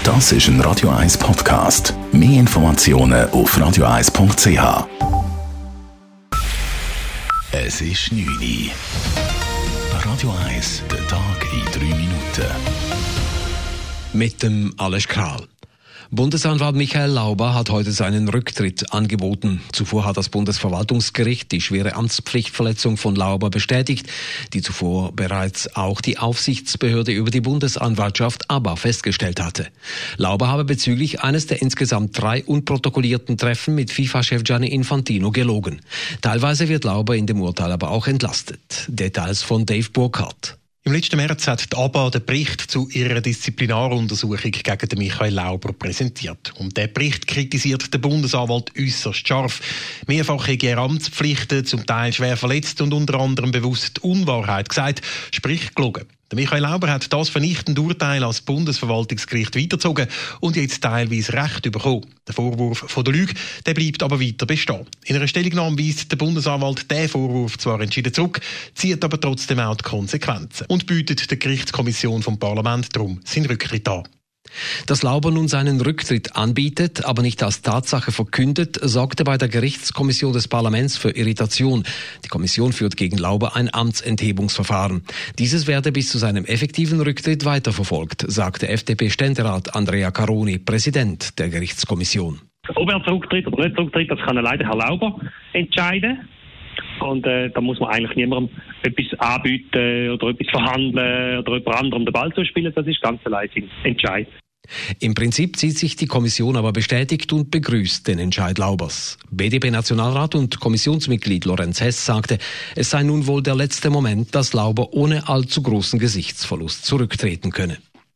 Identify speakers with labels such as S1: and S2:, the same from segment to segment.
S1: Das ist ein Radio 1 Podcast. Mehr Informationen auf radio1.ch. Es ist 9 Uhr. Radio 1, der Tag in 3 Minuten.
S2: Mit dem Alles Kral. Bundesanwalt Michael Lauber hat heute seinen Rücktritt angeboten. Zuvor hat das Bundesverwaltungsgericht die schwere Amtspflichtverletzung von Lauber bestätigt, die zuvor bereits auch die Aufsichtsbehörde über die Bundesanwaltschaft ABA festgestellt hatte. Lauber habe bezüglich eines der insgesamt 3 unprotokollierten Treffen mit FIFA-Chef Gianni Infantino gelogen. Teilweise wird Lauber in dem Urteil aber auch entlastet. Details von Dave Burkhardt.
S3: Im letzten März hat die ABA den Bericht zu ihrer Disziplinaruntersuchung gegen den Michael Lauber präsentiert. Und der Bericht kritisiert den Bundesanwalt äußerst scharf. Mehrfach hat er Amtspflichten zum Teil schwer verletzt und unter anderem bewusst die Unwahrheit gesagt, sprich gelogen. Der Michael Lauber hat das vernichtende Urteil als Bundesverwaltungsgericht weitergezogen und jetzt teilweise Recht bekommen. Der Vorwurf von der Lüge, der bleibt aber weiter bestehen. In einer Stellungnahme weist der Bundesanwalt den Vorwurf zwar entschieden zurück, zieht aber trotzdem auch die Konsequenzen und bietet der Gerichtskommission vom Parlament darum seinen Rücktritt an.
S2: Dass Lauber nun seinen Rücktritt anbietet, aber nicht als Tatsache verkündet, sorgte bei der Gerichtskommission des Parlaments für Irritation. Die Kommission führt gegen Lauber ein Amtsenthebungsverfahren. Dieses werde bis zu seinem effektiven Rücktritt weiterverfolgt, sagte FDP-Ständerat Andrea Caroni, Präsident der Gerichtskommission.
S4: Ob er zurücktritt oder nicht zurücktritt, das kann leider Herr Lauber entscheiden. Und da muss man eigentlich niemandem etwas anbieten oder etwas verhandeln oder jemand anderem den Ball zuspielen. Das ist ganz allein sein Entscheid.
S2: Im Prinzip sieht sich die Kommission aber bestätigt und begrüßt den Entscheid Laubers. BDP-Nationalrat und Kommissionsmitglied Lorenz Hess sagte, es sei nun wohl der letzte Moment, dass Lauber ohne allzu großen Gesichtsverlust zurücktreten könne.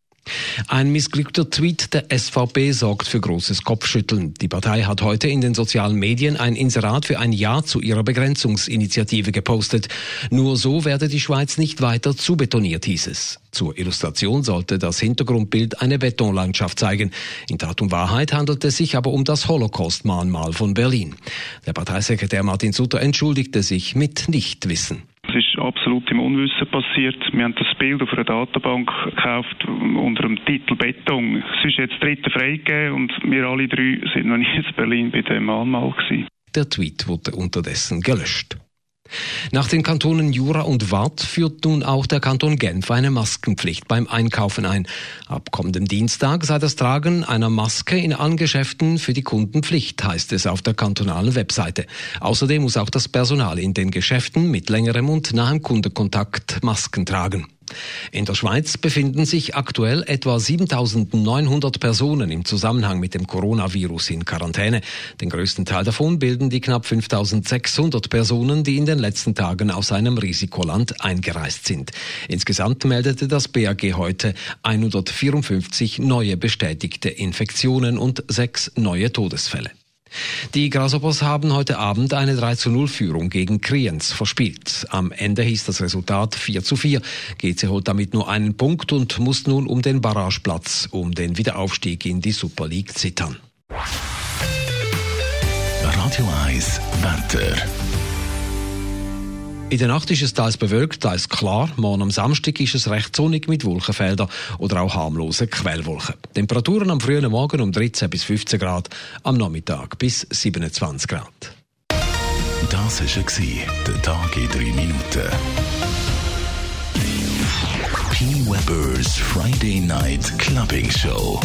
S2: Ein missglückter Tweet der SVP sorgt für großes Kopfschütteln. Die Partei hat heute in den sozialen Medien ein Inserat für ein Ja zu ihrer Begrenzungsinitiative gepostet. Nur so werde die Schweiz nicht weiter zubetoniert, hieß es. Zur Illustration sollte das Hintergrundbild eine Betonlandschaft zeigen. In Tat und Wahrheit handelt es sich aber um das Holocaust-Mahnmal von Berlin. Der Parteisekretär Martin Sutter entschuldigte sich mit Nichtwissen.
S5: Es ist absolut im Unwissen passiert. Wir haben das Bild auf einer Datenbank gekauft unter dem Titel Beton. Es ist jetzt 3. freigegeben und wir alle 3 sind noch nicht in Berlin bei dem Mahnmal gewesen.
S2: Der Tweet wurde unterdessen gelöscht. Nach den Kantonen Jura und Waadt führt nun auch der Kanton Genf eine Maskenpflicht beim Einkaufen ein. Ab kommendem Dienstag sei das Tragen einer Maske in allen Geschäften für die Kunden Pflicht, heißt es auf der kantonalen Webseite. Außerdem muss auch das Personal in den Geschäften mit längerem und nahem Kundenkontakt Masken tragen. In der Schweiz befinden sich aktuell etwa 7.900 Personen im Zusammenhang mit dem Coronavirus in Quarantäne. Den größten Teil davon bilden die knapp 5.600 Personen, die in den letzten Tagen aus einem Risikoland eingereist sind. Insgesamt meldete das BAG heute 154 neue bestätigte Infektionen und 6 neue Todesfälle. Die Grasshoppers haben heute Abend eine 3:0-Führung gegen Kriens verspielt. Am Ende hieß das Resultat 4:4. GC holt damit nur einen Punkt und muss nun um den Barrageplatz, um den Wiederaufstieg in die Super League zittern.
S1: Radio 1 Wetter.
S2: In der Nacht ist es teils bewölkt, teils klar. Morgen am Samstag ist es recht sonnig mit Wolkenfeldern oder auch harmlosen Quellwolken. Temperaturen am frühen Morgen um 13 bis 15 Grad, am Nachmittag bis 27 Grad.
S1: Das war der Tag in 3 Minuten. P. Weber's Friday Night Clubbing Show.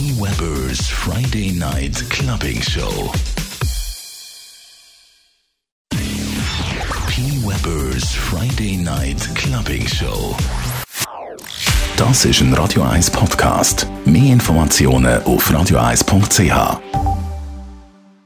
S1: P. Weber's Friday Night Clubbing Show. P. Weber's Friday Night Clubbing Show. Das ist ein Radio 1 Podcast. Mehr Informationen auf radio1.ch.